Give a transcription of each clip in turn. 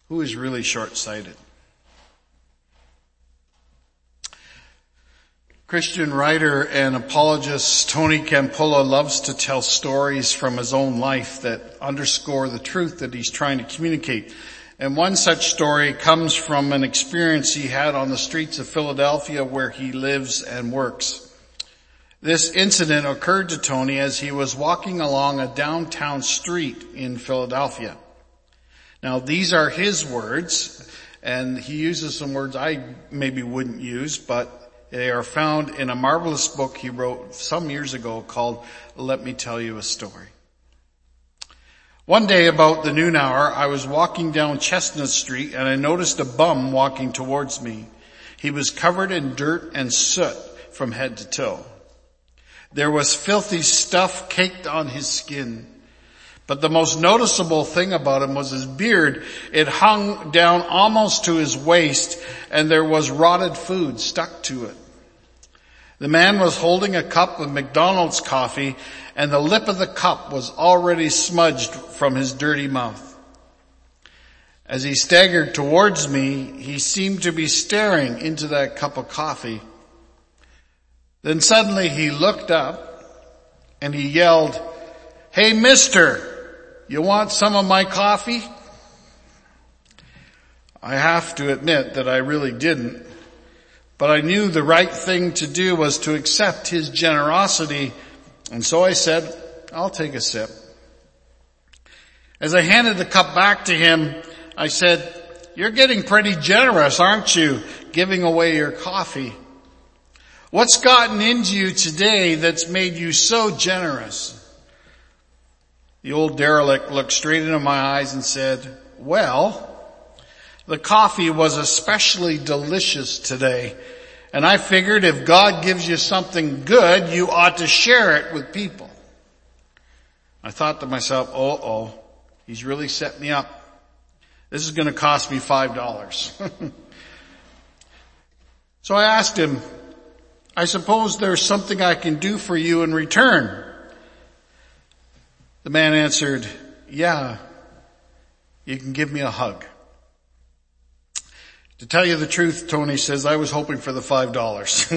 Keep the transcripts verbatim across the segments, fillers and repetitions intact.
Who is really short-sighted? Christian writer and apologist Tony Campolo loves to tell stories from his own life that underscore the truth that he's trying to communicate. And one such story comes from an experience he had on the streets of Philadelphia where he lives and works. This incident occurred to Tony as he was walking along a downtown street in Philadelphia. Now these are his words, and he uses some words I maybe wouldn't use, but they are found in a marvelous book he wrote some years ago called Let Me Tell You a Story. One day about the noon hour, I was walking down Chestnut Street and I noticed a bum walking towards me. He was covered in dirt and soot from head to toe. There was filthy stuff caked on his skin. But the most noticeable thing about him was his beard. It hung down almost to his waist, and there was rotted food stuck to it. The man was holding a cup of McDonald's coffee, and the lip of the cup was already smudged from his dirty mouth. As he staggered towards me, he seemed to be staring into that cup of coffee. Then suddenly he looked up, and he yelled, "Hey, mister! You want some of my coffee?" I have to admit that I really didn't, but I knew the right thing to do was to accept his generosity, and so I said, "I'll take a sip." As I handed the cup back to him, I said, "You're getting pretty generous, aren't you, giving away your coffee? What's gotten into you today that's made you so generous?" The old derelict looked straight into my eyes and said, "Well, the coffee was especially delicious today, and I figured if God gives you something good, you ought to share it with people." I thought to myself, oh, oh, he's really set me up. This is going to cost me five dollars. So I asked him, "I suppose there's something I can do for you in return?" The man answered, "Yeah, you can give me a hug." To tell you the truth, Tony says, I was hoping for the five dollars.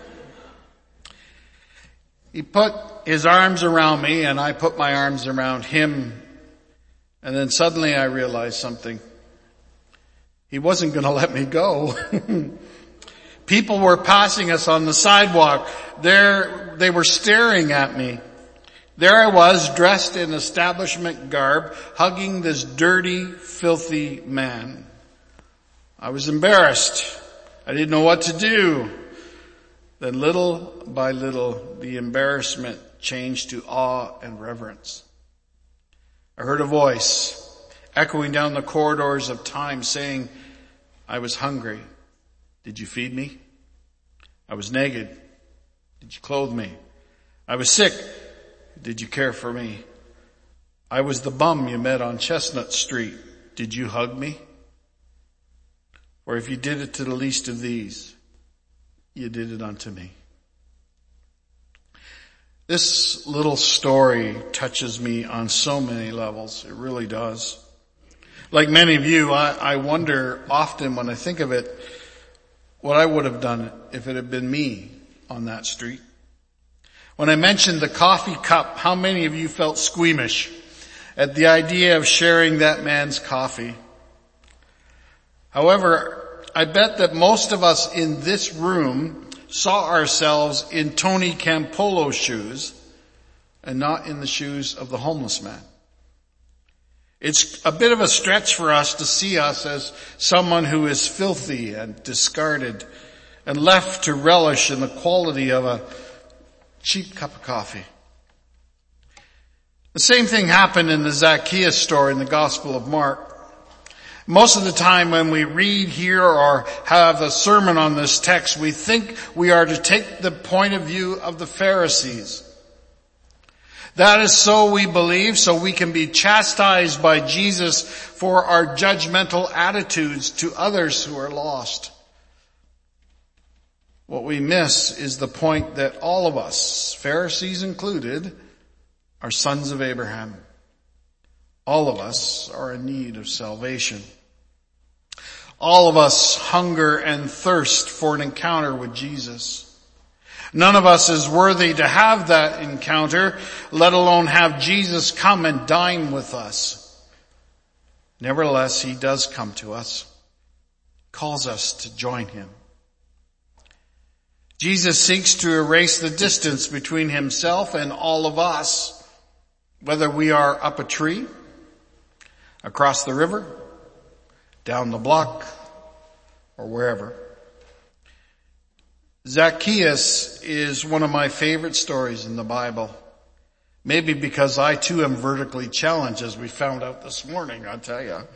He put his arms around me and I put my arms around him. And then suddenly I realized something. He wasn't going to let me go. People were passing us on the sidewalk. There, they were staring at me. There I was, dressed in establishment garb, hugging this dirty, filthy man. I was embarrassed. I didn't know what to do. Then little by little, the embarrassment changed to awe and reverence. I heard a voice echoing down the corridors of time saying, "I was hungry. Did you feed me? I was naked. Did you clothe me? I was sick. Did you care for me? I was the bum you met on Chestnut Street. Did you hug me? Or if you did it to the least of these, you did it unto me." This little story touches me on so many levels. It really does. Like many of you, I, I wonder often when I think of it, what I would have done if it had been me on that street. When I mentioned the coffee cup, how many of you felt squeamish at the idea of sharing that man's coffee? However, I bet that most of us in this room saw ourselves in Tony Campolo's shoes and not in the shoes of the homeless man. It's a bit of a stretch for us to see us as someone who is filthy and discarded and left to relish in the quality of a cheap cup of coffee. The same thing happened in the Zacchaeus story in the Gospel of Mark. Most of the time when we read here or have a sermon on this text, we think we are to take the point of view of the Pharisees. That is so we believe, so we can be chastised by Jesus for our judgmental attitudes to others who are lost. What we miss is the point that all of us, Pharisees included, are sons of Abraham. All of us are in need of salvation. All of us hunger and thirst for an encounter with Jesus. None of us is worthy to have that encounter, let alone have Jesus come and dine with us. Nevertheless, he does come to us, calls us to join him. Jesus seeks to erase the distance between himself and all of us, whether we are up a tree, across the river, down the block, or wherever. Zacchaeus is one of my favorite stories in the Bible. Maybe because I too am vertically challenged, as we found out this morning, I'll tell you.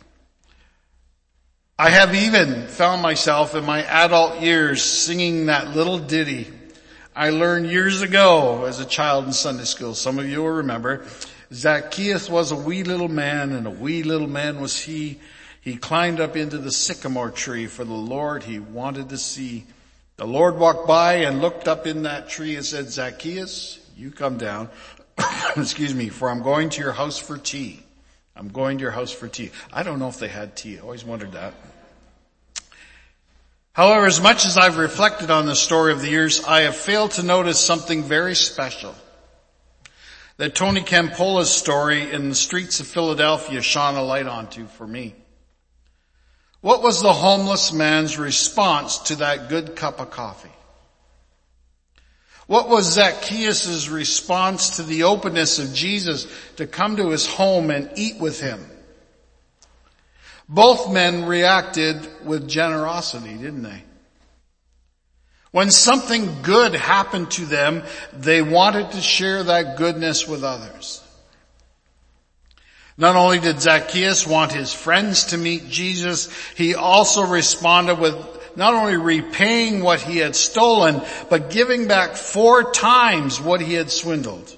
I have even found myself in my adult years singing that little ditty I learned years ago as a child in Sunday school. Some of you will remember. Zacchaeus was a wee little man, and a wee little man was he. He climbed up into the sycamore tree for the Lord he wanted to see. The Lord walked by and looked up in that tree and said, Zacchaeus, you come down, excuse me, for I'm going to your house for tea. I'm going to your house for tea. I don't know if they had tea. I always wondered that. However, as much as I've reflected on the story of the years, I have failed to notice something very special that Tony Campola's story in the streets of Philadelphia shone a light onto for me. What was the homeless man's response to that good cup of coffee? What was Zacchaeus' response to the openness of Jesus to come to his home and eat with him? Both men reacted with generosity, didn't they? When something good happened to them, they wanted to share that goodness with others. Not only did Zacchaeus want his friends to meet Jesus, he also responded with not only repaying what he had stolen, but giving back four times what he had swindled.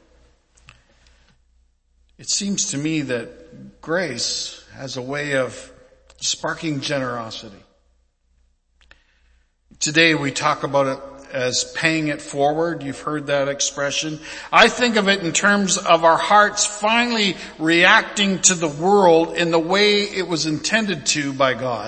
It seems to me that grace has a way of sparking generosity. Today we talk about it as paying it forward. You've heard that expression. I think of it in terms of our hearts finally reacting to the world in the way it was intended to by God.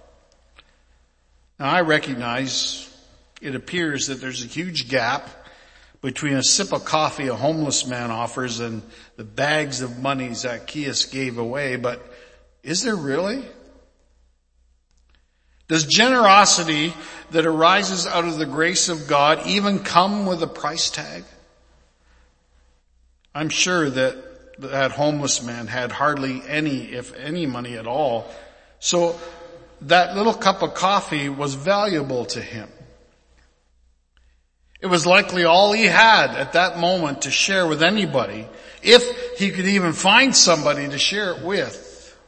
Now I recognize it appears that there's a huge gap between a sip of coffee a homeless man offers and the bags of money Zacchaeus gave away, but is there really? Does generosity that arises out of the grace of God even come with a price tag? I'm sure that that homeless man had hardly any, if any money at all. So that little cup of coffee was valuable to him. It was likely all he had at that moment to share with anybody, if he could even find somebody to share it with.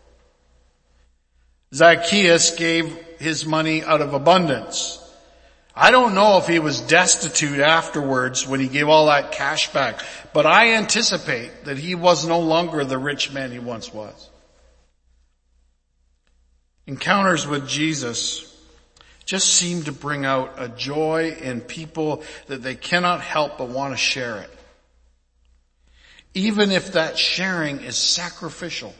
Zacchaeus gave his money out of abundance. I don't know if he was destitute afterwards when he gave all that cash back, but I anticipate that he was no longer the rich man he once was. Encounters with Jesus just seem to bring out a joy in people that they cannot help but want to share it. Even if that sharing is sacrificial.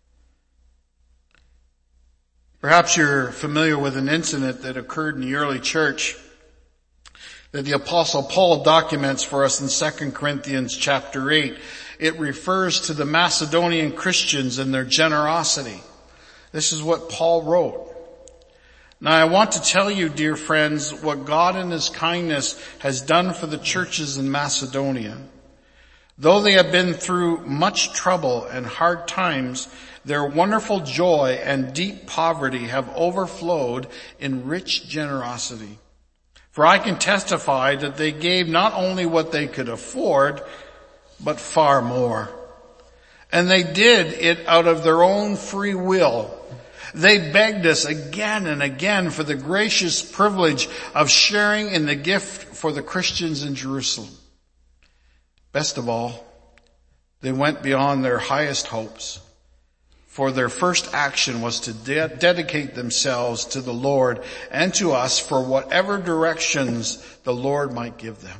Perhaps you're familiar with an incident that occurred in the early church that the Apostle Paul documents for us in Second Corinthians chapter eight. It refers to the Macedonian Christians and their generosity. This is what Paul wrote. Now I want to tell you, dear friends, what God in his kindness has done for the churches in Macedonia. Though they have been through much trouble and hard times, their wonderful joy and deep poverty have overflowed in rich generosity. For I can testify that they gave not only what they could afford, but far more. And they did it out of their own free will. They begged us again and again for the gracious privilege of sharing in the gift for the Christians in Jerusalem. Best of all, they went beyond their highest hopes. For their first action was to de- dedicate themselves to the Lord and to us for whatever directions the Lord might give them.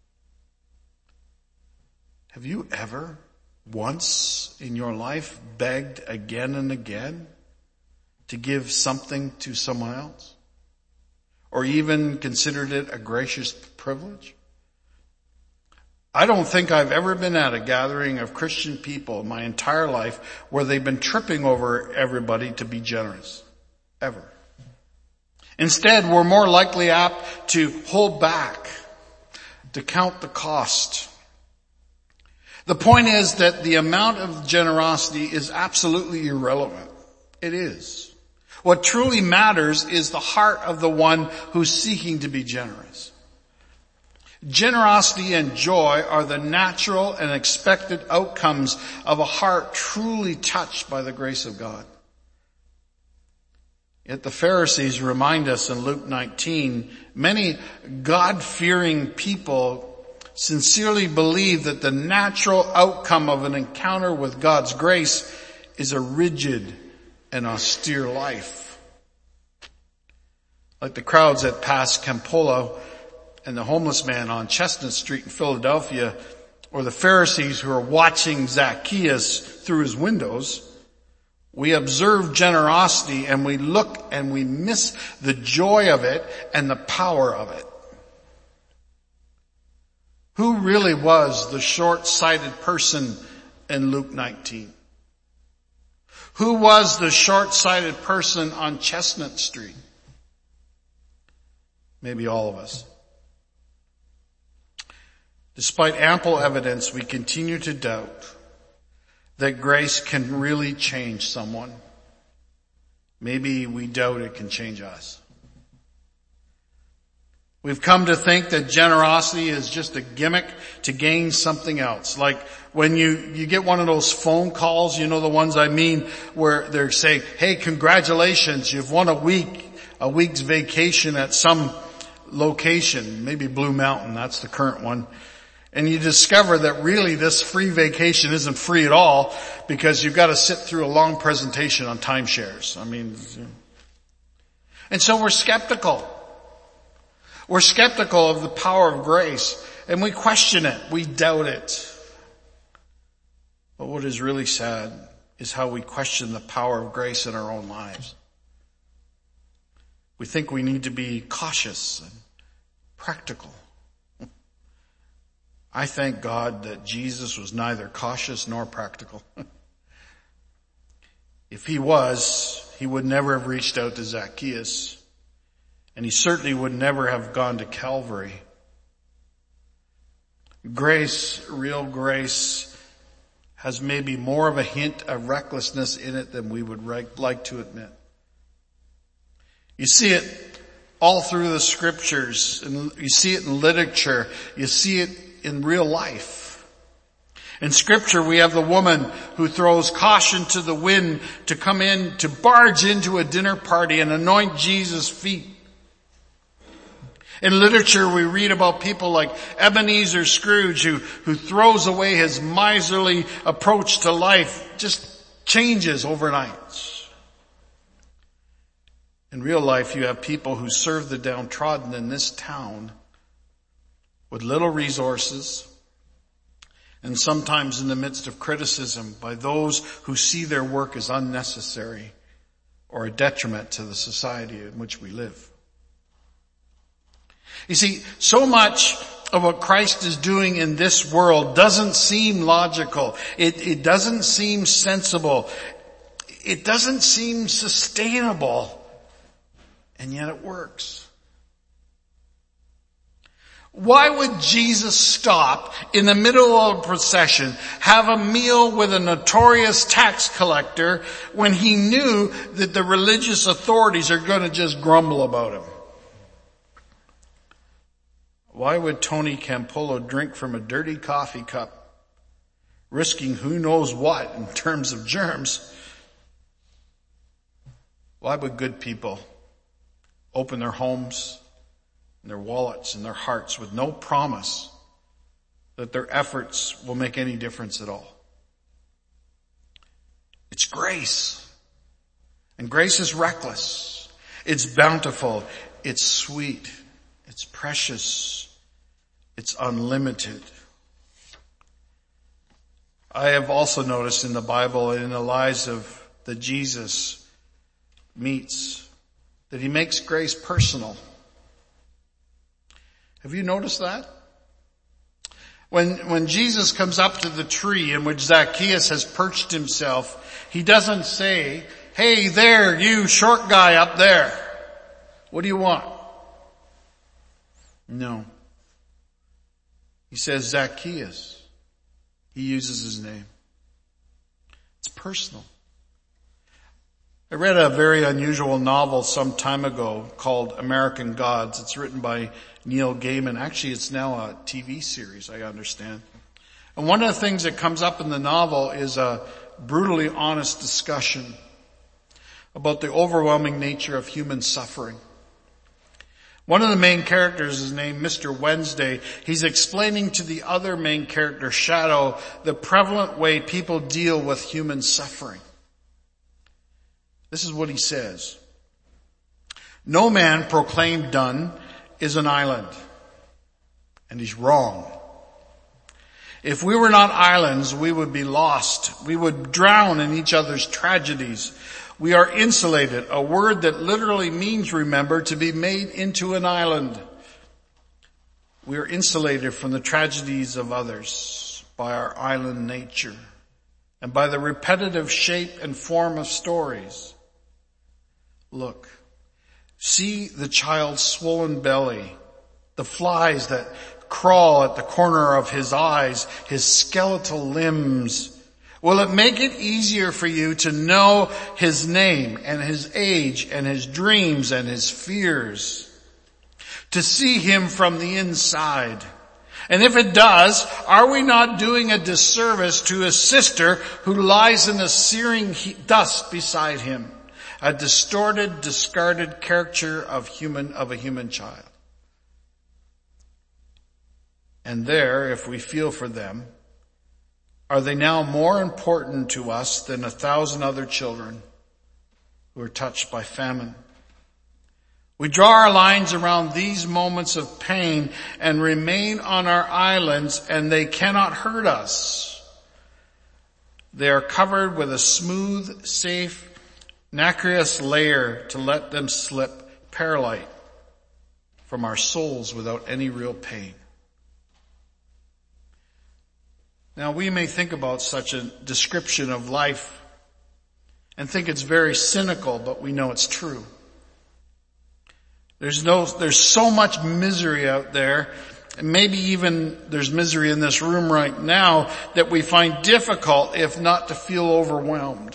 Have you ever, once in your life, begged again and again to give something to someone else? Or even considered it a gracious privilege? I don't think I've ever been at a gathering of Christian people in my entire life where they've been tripping over everybody to be generous. Ever. Instead, we're more likely apt to hold back, to count the cost. The point is that the amount of generosity is absolutely irrelevant. It is. What truly matters is the heart of the one who's seeking to be generous. Generosity and joy are the natural and expected outcomes of a heart truly touched by the grace of God. Yet the Pharisees remind us in Luke nineteen, many God-fearing people sincerely believe that the natural outcome of an encounter with God's grace is a rigid and austere life. Like the crowds that passed Campolo and the homeless man on Chestnut Street in Philadelphia, or the Pharisees who are watching Zacchaeus through his windows, we observe generosity and we look and we miss the joy of it and the power of it. Who really was the short-sighted person in Luke nineteen? Who was the short-sighted person on Chestnut Street? Maybe all of us. Despite ample evidence, we continue to doubt that grace can really change someone. Maybe we doubt it can change us. We've come to think that generosity is just a gimmick to gain something else. Like when you, you get one of those phone calls, you know the ones I mean, where they're saying, hey, congratulations, you've won a week, a week's vacation at some location, maybe Blue Mountain, that's the current one. And you discover that really this free vacation isn't free at all because you've got to sit through a long presentation on timeshares. I mean, and so we're skeptical. We're skeptical of the power of grace and we question it. We doubt it. But what is really sad is how we question the power of grace in our own lives. We think we need to be cautious and practical. I thank God that Jesus was neither cautious nor practical. If he was, he would never have reached out to Zacchaeus, and he certainly would never have gone to Calvary. Grace, real grace, has maybe more of a hint of recklessness in it than we would like to admit. You see it all through the scriptures, and you see it in literature, you see it in real life. In scripture we have the woman who throws caution to the wind to come in, to barge into a dinner party and anoint Jesus' feet. In literature we read about people like Ebenezer Scrooge who, who throws away his miserly approach to life, just changes overnight. In real life you have people who serve the downtrodden in this town with little resources, and sometimes in the midst of criticism by those who see their work as unnecessary or a detriment to the society in which we live. You see, so much of what Christ is doing in this world doesn't seem logical. It, it doesn't seem sensible. It doesn't seem sustainable. And yet it works. Why would Jesus stop in the middle of a procession, have a meal with a notorious tax collector when he knew that the religious authorities are going to just grumble about him? Why would Tony Campolo drink from a dirty coffee cup, risking who knows what in terms of germs? Why would good people open their homes and their wallets and their hearts with no promise that their efforts will make any difference at all? It's grace. And grace is reckless. It's bountiful. It's sweet. It's precious. It's unlimited. I have also noticed in the Bible and in the lives of the Jesus meets, that he makes grace personal. Have you noticed that? When, when Jesus comes up to the tree in which Zacchaeus has perched himself, he doesn't say, "Hey there, you short guy up there. What do you want?" No. He says, "Zacchaeus." He uses his name. It's personal. I read a very unusual novel some time ago called American Gods. It's written by Neil Gaiman. Actually, it's now a T V series, I understand. And one of the things that comes up in the novel is a brutally honest discussion about the overwhelming nature of human suffering. One of the main characters is named Mister Wednesday. He's explaining to the other main character, Shadow, the prevalent way people deal with human suffering. This is what he says. "No man proclaimed done is an island." And he's wrong. "If we were not islands, we would be lost. We would drown in each other's tragedies. We are insulated," a word that literally means, remember, to be made into an island. We are insulated from the tragedies of others by our island nature and by the repetitive shape and form of stories. Look, see the child's swollen belly, the flies that crawl at the corner of his eyes, his skeletal limbs. Will it make it easier for you to know his name and his age and his dreams and his fears? To see him from the inside? And if it does, are we not doing a disservice to his sister who lies in the searing dust beside him? A distorted, discarded caricature of human, of a human child. And there, if we feel for them, are they now more important to us than a thousand other children who are touched by famine? We draw our lines around these moments of pain and remain on our islands, and they cannot hurt us. They are covered with a smooth, safe, nacreous layer to let them slip perlite from our souls without any real pain. Now, we may think about such a description of life and think it's very cynical, but we know it's true. There's no, there's so much misery out there, and maybe even there's misery in this room right now, that we find difficult, if not to feel overwhelmed.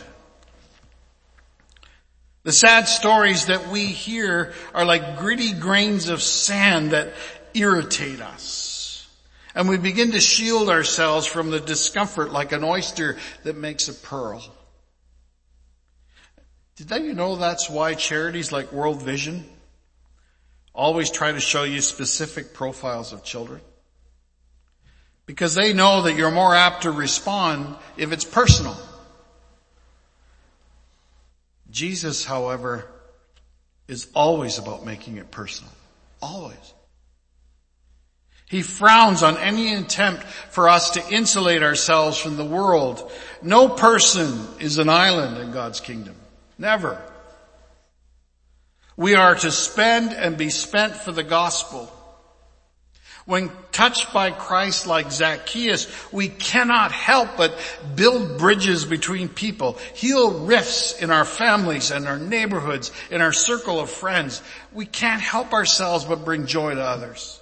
The sad stories that we hear are like gritty grains of sand that irritate us. And we begin to shield ourselves from the discomfort like an oyster that makes a pearl. Did you know that's why charities like World Vision always try to show you specific profiles of children? Because they know that you're more apt to respond if it's personal. Jesus, however, is always about making it personal. Always. He frowns on any attempt for us to insulate ourselves from the world. No person is an island in God's kingdom. Never. We are to spend and be spent for the gospel. When touched by Christ like Zacchaeus, we cannot help but build bridges between people, heal rifts in our families and our neighborhoods, in our circle of friends. We can't help ourselves but bring joy to others.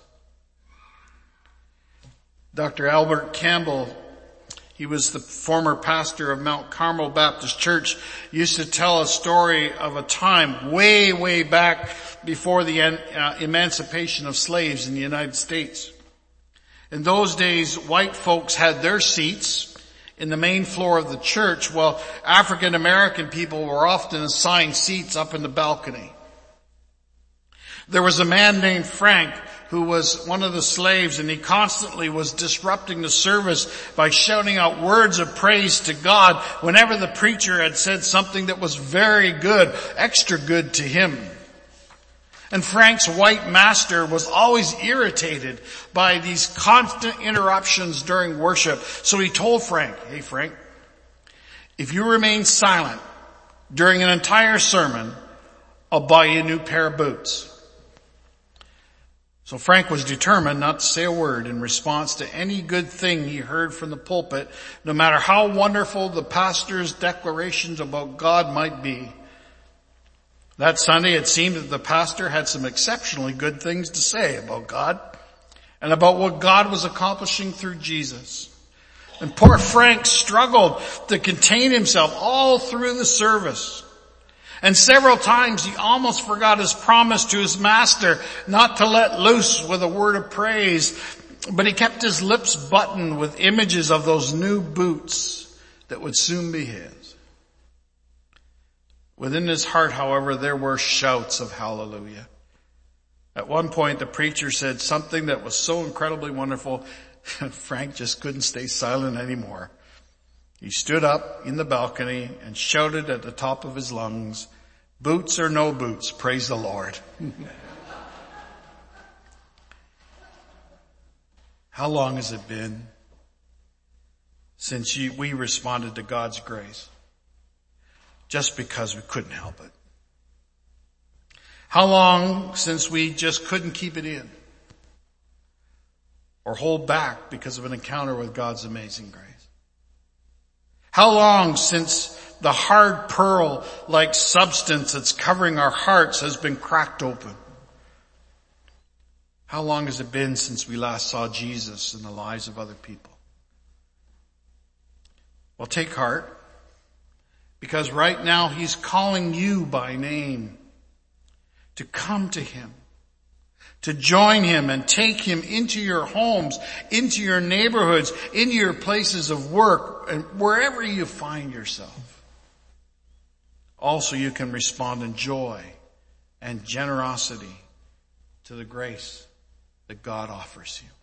Doctor Albert Campbell, he was the former pastor of Mount Carmel Baptist Church, used to tell a story of a time way, way back before the uh, emancipation of slaves in the United States. In those days, white folks had their seats in the main floor of the church, while African American people were often assigned seats up in the balcony. There was a man named Frank who was one of the slaves, and he constantly was disrupting the service by shouting out words of praise to God whenever the preacher had said something that was very good, extra good to him. And Frank's white master was always irritated by these constant interruptions during worship. So he told Frank, "Hey Frank, if you remain silent during an entire sermon, I'll buy you a new pair of boots. So Frank was determined not to say a word in response to any good thing he heard from the pulpit, no matter how wonderful the pastor's declarations about God might be. That Sunday it seemed that the pastor had some exceptionally good things to say about God and about what God was accomplishing through Jesus. And poor Frank struggled to contain himself all through the service. And several times he almost forgot his promise to his master not to let loose with a word of praise, but he kept his lips buttoned with images of those new boots that would soon be his. Within his heart, however, there were shouts of hallelujah. At one point the preacher said something that was so incredibly wonderful, Frank just couldn't stay silent anymore. He stood up in the balcony and shouted at the top of his lungs, "Boots or no boots, praise the Lord." How long has it been since you, we responded to God's grace just because we couldn't help it? How long since we just couldn't keep it in or hold back because of an encounter with God's amazing grace? How long since the hard pearl-like substance that's covering our hearts has been cracked open? How long has it been since we last saw Jesus in the lives of other people? Well, take heart, because right now He's calling you by name to come to Him, to join Him and take Him into your homes, into your neighborhoods, into your places of work, and wherever you find yourself. Also, you can respond in joy and generosity to the grace that God offers you.